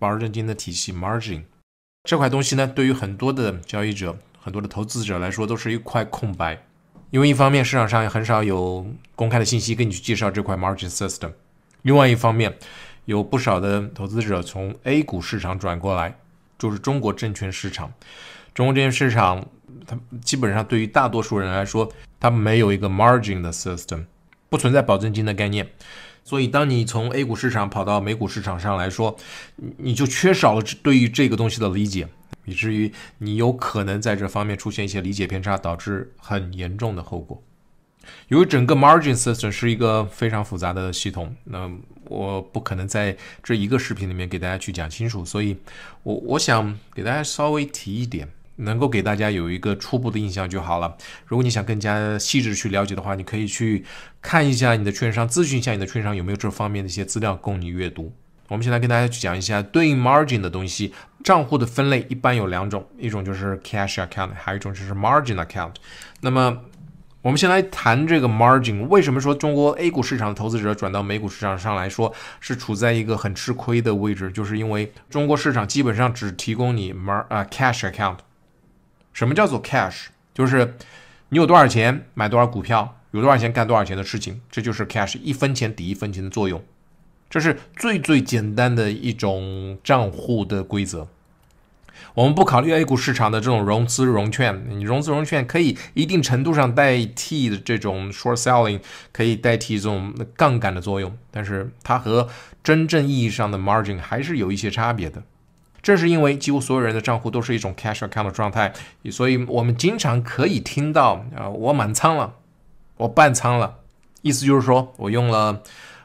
保证金的体系 margin 这块东西呢，对于很多的交易者、很多的投资者来说都是一块空白，因为一方面市场上也很少有公开的信息跟你去介绍这块 margin system， 另外一方面有不少的投资者从 A 股市场转过来，就是中国证券市场。中国证券市场它基本上对于大多数人来说，它没有一个 margin 的 system， 不存在保证金的概念。所以当你从 A 股市场跑到美股市场上来说，你就缺少了对于这个东西的理解，以至于你有可能在这方面出现一些理解偏差，导致很严重的后果。由于整个 margin system 是一个非常复杂的系统，那我不可能在这一个视频里面给大家去讲清楚，所以我想给大家稍微提一点，能够给大家有一个初步的印象就好了。如果你想更加细致去了解的话，你可以去看一下你的券商，咨询一下你的券商有没有这方面的一些资料供你阅读。我们现在跟大家去讲一下对应 margin 的东西。账户的分类一般有两种，一种就是 cash account， 还有一种就是 margin account。 那么我们先来谈这个 margin。 为什么说中国 A 股市场的投资者转到美股市场上来说是处在一个很吃亏的位置，就是因为中国市场基本上只提供你cash account。 什么叫做 cash？ 就是你有多少钱买多少股票，有多少钱干多少钱的事情，这就是 cash， 一分钱抵一分钱的作用。这是最简单的一种账户的规则。我们不考虑 A 股市场的这种融资融券，你融资融券可以一定程度上代替的这种 short selling， 可以代替这种杠杆的作用，但是它和真正意义上的 margin 还是有一些差别的。正是因为几乎所有人的账户都是一种 cash account 的状态，所以我们经常可以听到我满仓了，我半仓了，意思就是说我用了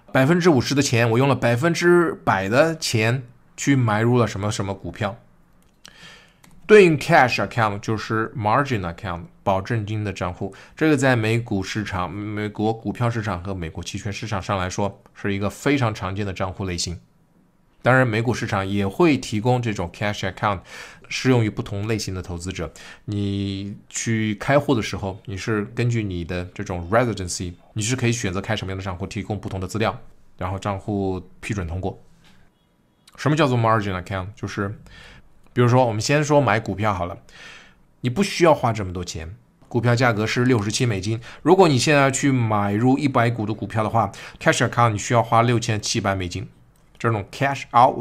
50%的钱，我用了100%的钱去买入了什么什么股票。对应 cash account 就是 margin account， 保证金的账户。这个在美股市场、美国股票市场和美国期权市场上来说是一个非常常见的账户类型。当然美股市场也会提供这种 cash account， 适用于不同类型的投资者。你去开户的时候，你是根据你的这种 residency， 你是可以选择开什么样的账户，提供不同的资料，然后账户批准通过。什么叫做 margin account？ 就是比如说我们先说买股票好了，你不需要花这么多钱，股票价格是$67，如果你现在去买入100股的股票的话， cash account 你需要花$6700，这种 cash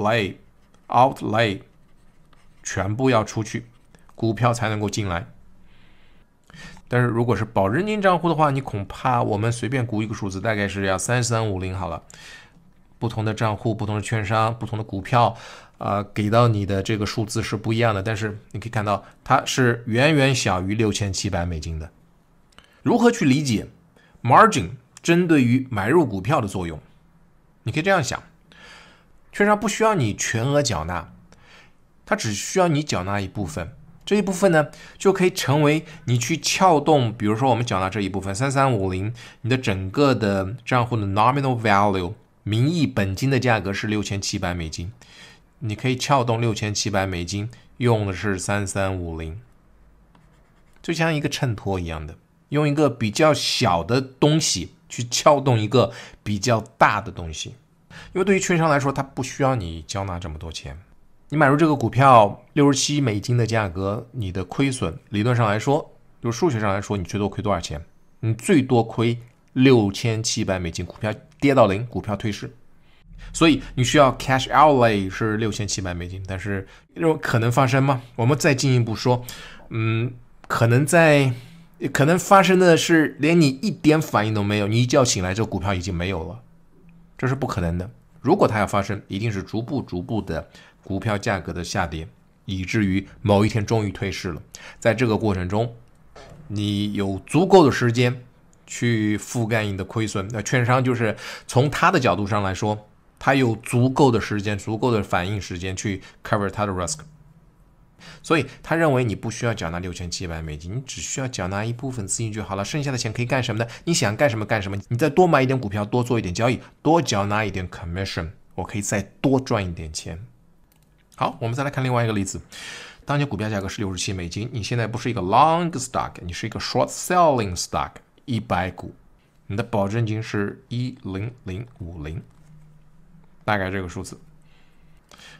outlay 全部要出去，股票才能够进来。但是如果是保证金账户的话，你恐怕我们随便估一个数字，大概是要3350好了。不同的账户、不同的券商、不同的股票给到你的这个数字是不一样的，但是你可以看到它是远远小于$6700的。如何去理解 margin 针对于买入股票的作用？你可以这样想，券商不需要你全额缴纳，它只需要你缴纳一部分，这一部分呢就可以成为你去撬动，比如说我们缴纳这一部分3350，你的整个的账户的 nominal value 名义本金的价格是$6700，你可以撬动$6700，用的是3350，就像一个衬托一样的，用一个比较小的东西去撬动一个比较大的东西。因为对于券商来说，它不需要你交纳这么多钱。你买入这个股票$67的价格，你的亏损理论上来说，就数学上来说，你最多亏多少钱？你最多亏$6700，股票跌到0，股票退市。所以你需要 cash outlay 是$6700，但是可能发生吗？我们再进一步说，可能发生的是连你一点反应都没有，你一觉醒来这个股票已经没有了，这是不可能的。如果它要发生，一定是逐步的股票价格的下跌，以至于某一天终于退市了。在这个过程中，你有足够的时间去覆盖你的亏损。那券商就是从他的角度上来说，他有足够的时间、足够的反应时间去 cover 他的 risk， 所以他认为你不需要缴纳$6700，你只需要缴纳一部分资金就好了，剩下的钱可以干什么呢？你想干什么干什么，你再多买一点股票，多做一点交易，多缴纳一点 commission， 我可以再多赚一点钱。好，我们再来看另外一个例子。当前股票价格是$67，你现在不是一个 long stock， 你是一个 short selling stock， 100股，你的保证金是10050，大概这个数字。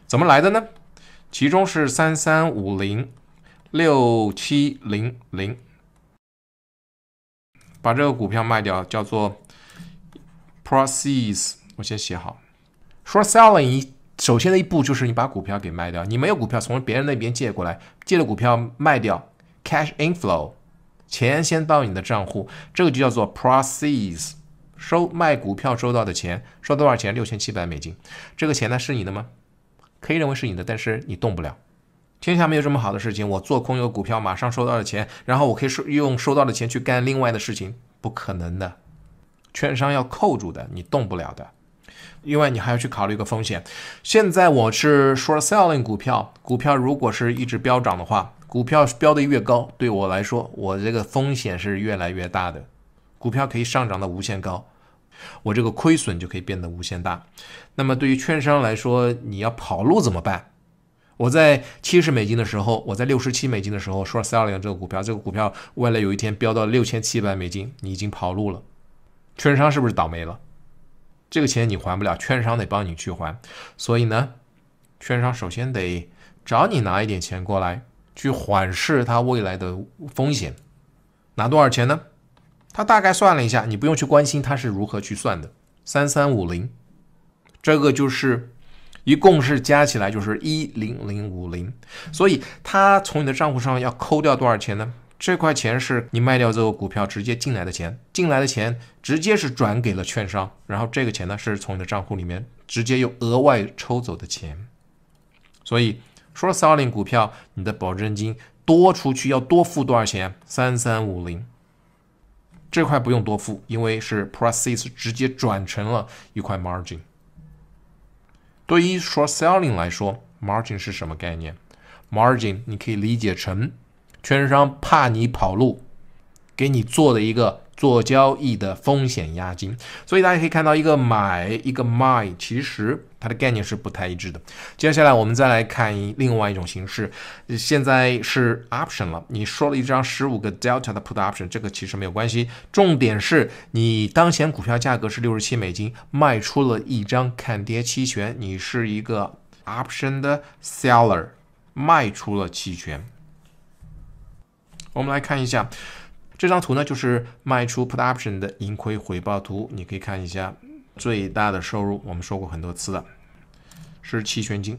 怎么来的呢？其中是3350、6700，把这个股票卖掉，叫做 proceeds。我先写好。Short selling 首先的一步就是你把股票给卖掉，你没有股票从别人那边借过来，借了股票卖掉 ，cash inflow， 钱先到你的账户，这个就叫做 proceeds。卖股票收到的钱，收多少钱？$6700。这个钱呢是你的吗？可以认为是你的，但是你动不了。天下没有这么好的事情，我做空一个股票，马上收到的钱，然后我可以用收到的钱去干另外的事情，不可能的。券商要扣住的，你动不了的。因为你还要去考虑一个风险。现在我是 short selling 股票，股票如果是一直飙涨的话，股票飙得越高，对我来说，我这个风险是越来越大的。股票可以上涨到无限高，我这个亏损就可以变得无限大。那么对于券商来说，你要跑路怎么办？我在$70的时候，我在$67的时候 short selling 这个股票为了有一天飙到$6700，你已经跑路了，券商是不是倒霉了？这个钱你还不了，券商得帮你去还。所以呢，券商首先得找你拿一点钱过来，去缓释它未来的风险。拿多少钱呢？他大概算了一下，你不用去关心他是如何去算的。3350，这个就是一共是加起来就是10050，所以他从你的账户上要扣掉多少钱呢？这块钱是你卖掉这个股票直接进来的钱，进来的钱直接是转给了券商，然后这个钱呢是从你的账户里面直接又额外抽走的钱。所以 short selling 股票，你的保证金多出去要多付多少钱？3350，这块不用多付，因为是 proceeds 直接转成了一块 margin。对于 short selling 来说 ，margin 是什么概念？ margin 你可以理解成券商怕你跑路，给你做的一个做交易的风险押金。所以大家可以看到，一个买一个卖，其实它的概念是不太一致的。接下来我们再来看另外一种形式，现在是 option 了，你说了一张15个 delta 的 put option， 这个其实没有关系，重点是你当前股票价格是$67，卖出了一张看跌期权，你是一个 option 的 seller， 卖出了期权。我们来看一下这张图呢，就是卖出 put option 的盈亏回报图。你可以看一下最大的收入，我们说过很多次了，是期权金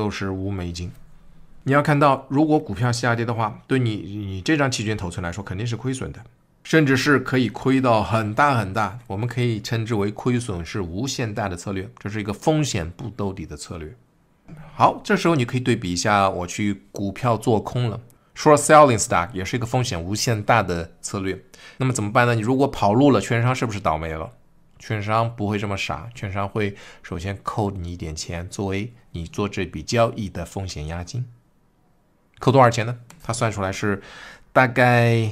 $65。你要看到，如果股票下跌的话，对你这张期权头寸来说肯定是亏损的，甚至是可以亏到很大很大。我们可以称之为亏损是无限大的策略，这是一个风险不兜底的策略。好，这时候你可以对比一下，我去股票做空了。Short selling stock 也是一个风险无限大的策略。那么怎么办呢？你如果跑路了，券商是不是倒霉了？券商不会这么傻，券商会首先扣你一点钱，作为你做这笔交易的风险押金。扣多少钱呢？它算出来是大概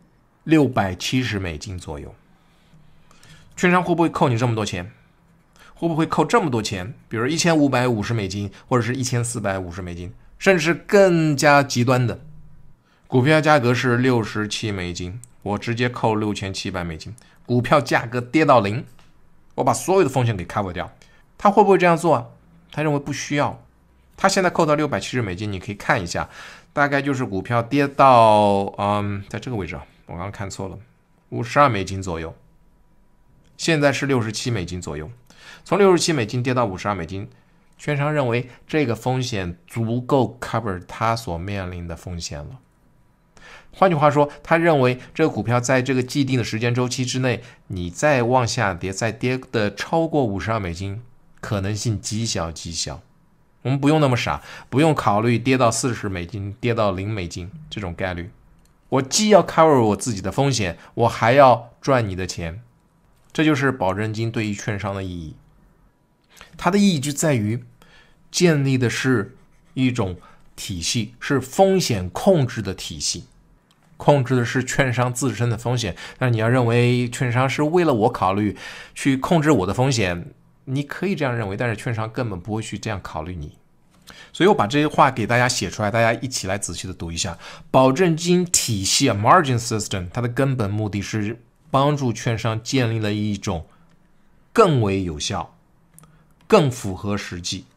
$670左右。券商会不会扣你这么多钱？会不会扣这么多钱？比如$1550，或者是$1450，甚至更加极端的。股票价格是$67，我直接扣$6700，股票价格跌到0，我把所有的风险给 cover 掉。他会不会这样做啊？他认为不需要。他现在扣到$670，你可以看一下，大概就是股票跌到在这个位置啊，我刚刚看错了，$52左右。现在是$67左右，从$67跌到$52，券商认为这个风险足够 cover 他所面临的风险了。换句话说，他认为这个股票在这个既定的时间周期之内，你再往下跌，再跌的超过$52，可能性极小极小。我们不用那么傻，不用考虑跌到$40，跌到$0这种概率。我既要 cover 我自己的风险，我还要赚你的钱。这就是保证金对于券商的意义。它的意义就在于建立的是一种体系，是风险控制的体系。控制的是券商自身的风险，但你要认为券商是为了我考虑去控制我的风险，你可以这样认为，但是券商根本不会去这样考虑你。所以我把这些话给大家写出来，大家一起来仔细的读一下。保证金体系 margin system 它的根本目的是帮助券商建立了一种更为有效、更符合实际、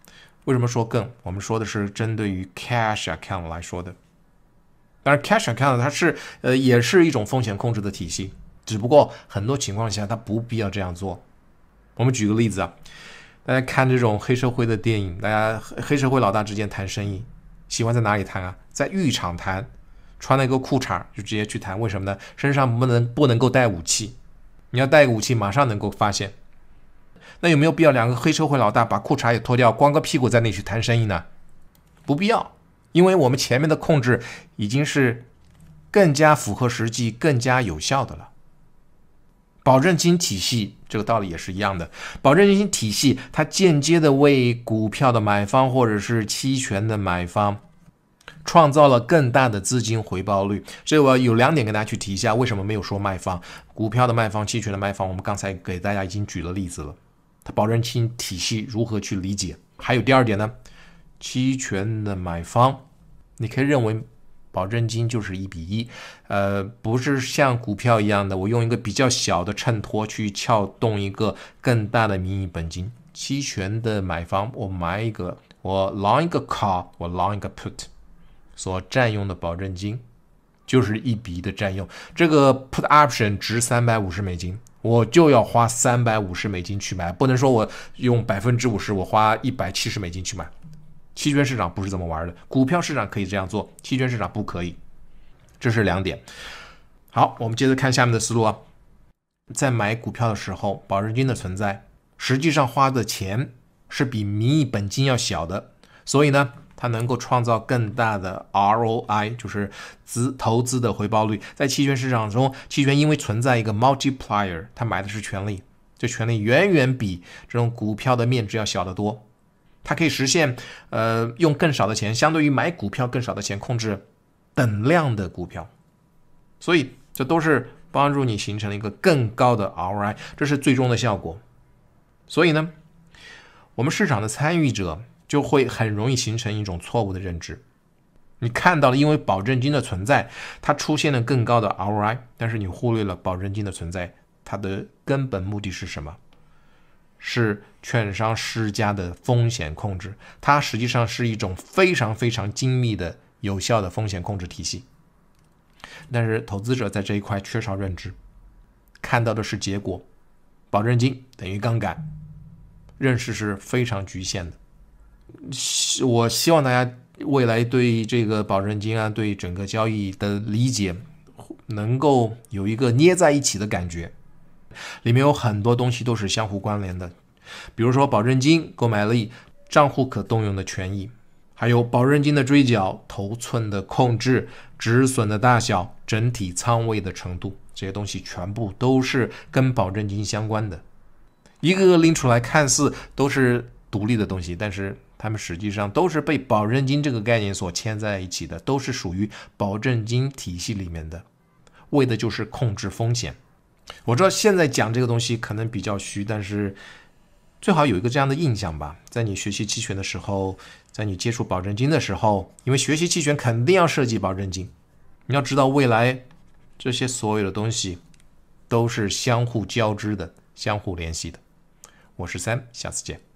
为什么说更？我们说的是针对于 cash account 来说的。当然 cash account 它是也是一种风险控制的体系，只不过很多情况下它不必要这样做。我们举个例子啊，大家看这种黑社会的电影，大家黑社会老大之间谈生意，喜欢在哪里谈啊？在浴场谈，穿了一个裤衩就直接去谈，为什么呢？身上不能够带武器，你要带个武器马上能够发现。那有没有必要两个黑社会老大把裤衩也脱掉，光个屁股在那里去谈生意呢？不必要，因为我们前面的控制已经是更加符合实际、更加有效的了。保证金体系这个道理也是一样的，保证金体系它间接的为股票的买方或者是期权的买方创造了更大的资金回报率。这我有2点跟大家去提一下，为什么没有说卖方？股票的卖方、期权的卖方，我们刚才给大家已经举了例子了。它保证金体系如何去理解？还有第2点呢，期权的买方，你可以认为保证金就是1:1，不是像股票一样的，我用一个比较小的衬托去撬动一个更大的名义本金。期权的买方，我long 一个 call， 我 long 一个 put， 所占用的保证金就是1:1的占用。这个 put option 值$350，我就要花$350去买，不能说我用50%，我花$170去买。期权市场不是这么玩的，股票市场可以这样做，期权市场不可以。这是2点。好，我们接着看下面的思路啊。在买股票的时候，保证金的存在，实际上花的钱是比名义本金要小的，所以呢，它能够创造更大的 ROI， 就是投资的回报率。在期权市场中，期权因为存在一个 multiplier， 它买的是权利，这权利远远比这种股票的面值要小得多。它可以实现用更少的钱，相对于买股票更少的钱控制等量的股票，所以这都是帮助你形成了一个更高的 ROI， 这是最终的效果。所以呢，我们市场的参与者就会很容易形成一种错误的认知。你看到了因为保证金的存在，它出现了更高的 ROI， 但是你忽略了保证金的存在，它的根本目的是什么？是券商施加的风险控制，它实际上是一种非常非常精密的有效的风险控制体系。但是投资者在这一块缺少认知，看到的是结果，保证金等于杠杆，认识是非常局限的。我希望大家未来对这个保证金啊，对整个交易的理解能够有一个捏在一起的感觉，里面有很多东西都是相互关联的，比如说保证金、购买力、账户可动用的权益，还有保证金的追缴、头寸的控制、止损的大小、整体仓位的程度，这些东西全部都是跟保证金相关的。一个个拎出来看似都是独立的东西，但是它们实际上都是被保证金这个概念所牵在一起的，都是属于保证金体系里面的，为的就是控制风险。我知道现在讲这个东西可能比较虚，但是最好有一个这样的印象吧，在你学习期权的时候，在你接触保证金的时候，因为学习期权肯定要涉及保证金，你要知道未来这些所有的东西都是相互交织的、相互联系的。我是Sam，下次见。